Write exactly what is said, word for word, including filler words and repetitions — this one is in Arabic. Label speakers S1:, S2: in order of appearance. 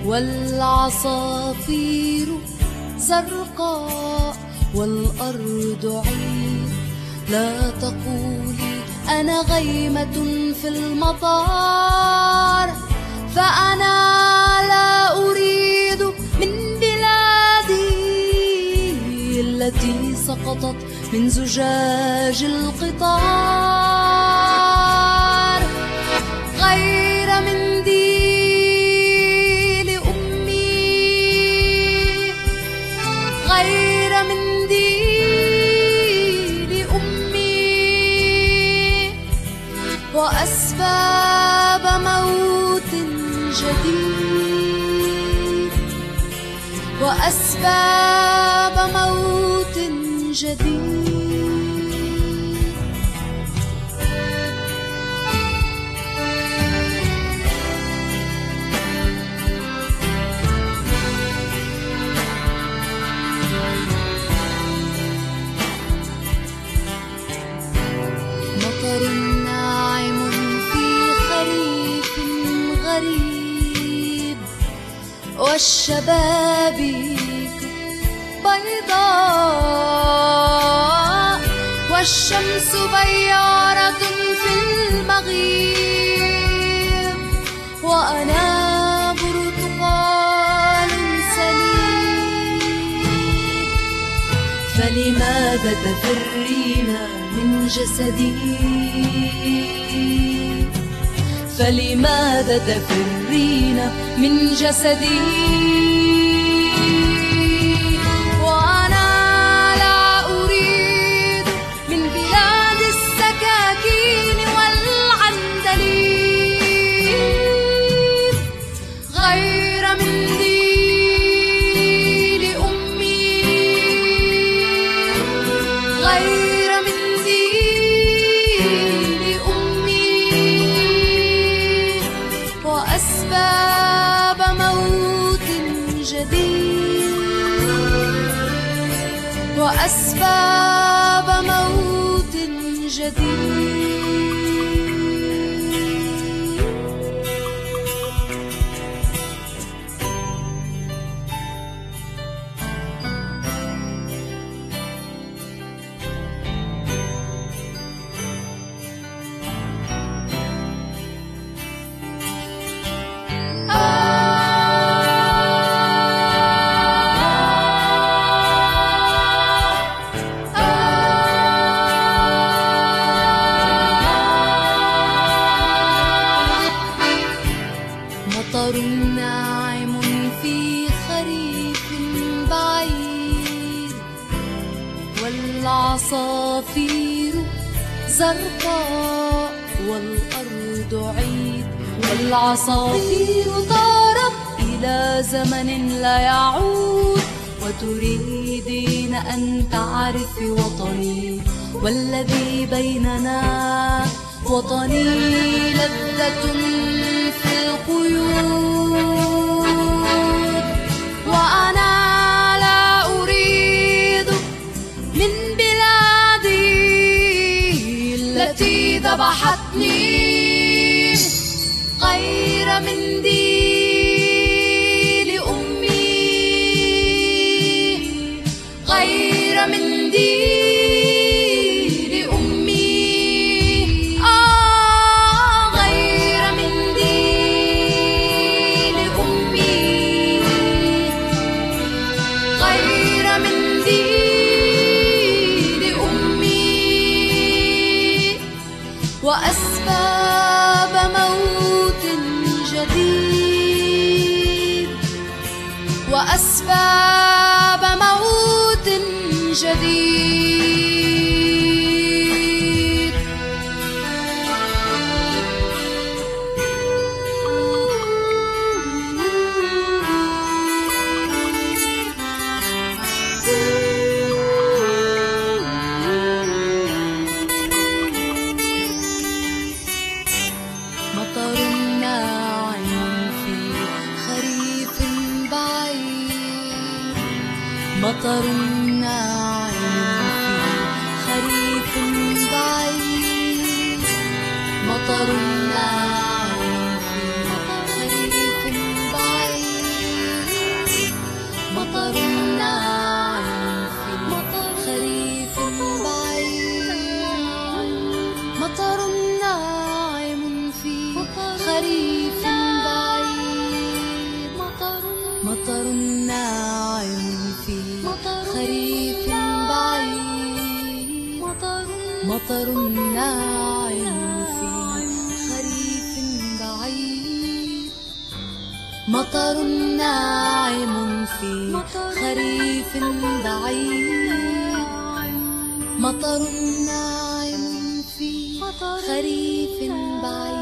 S1: والعصافير زرقاء والأرض عيد. لا تقولي أنا غيمة في المطار، فأنا لا أريد من بلادي التي سقطت من زجاج القطار، غير منديل أمي، غير منديل أمي، وأسباب موت جديد، وأسباب موت جديد. مطر ناعم في خريف غريب، والشبابيك بيضاء، والشمس بيارة في المغيب، وأنا برتقال سليم. فلماذا تفرين من جسدي؟ فلماذا تفرين من جسدي؟ وأنا لا أريد من بلاد السكاكين والعندليب غير منديل أمي، غير منديل أمي، وأسباب موت جديد، وأسباب موت جديد. مطر ناعم في خريف بعيد، والعصافير زرقاء والأرض عيد. والعصافير طارت إلى زمن لا يعود، وتريدين أن تعرفي وطني والذي بيننا، وطني لذة في القيود، وأنا لا أريد من بلادي التي ذبحتني غير منديل أمي، غير منديل أمي، آه غير منديل أمي، غير منديل أمي، وأسباب موت جديد، وأسباب موت جديد. مطر ناعم في خريف بعيد، مطر ناعم في خريف بعيد، مطر ناعم في خريف بعيد، مطر ناعم في خريف بعيد مطر ناعم في خريف بعيد مطر ناعم في خريف بعيد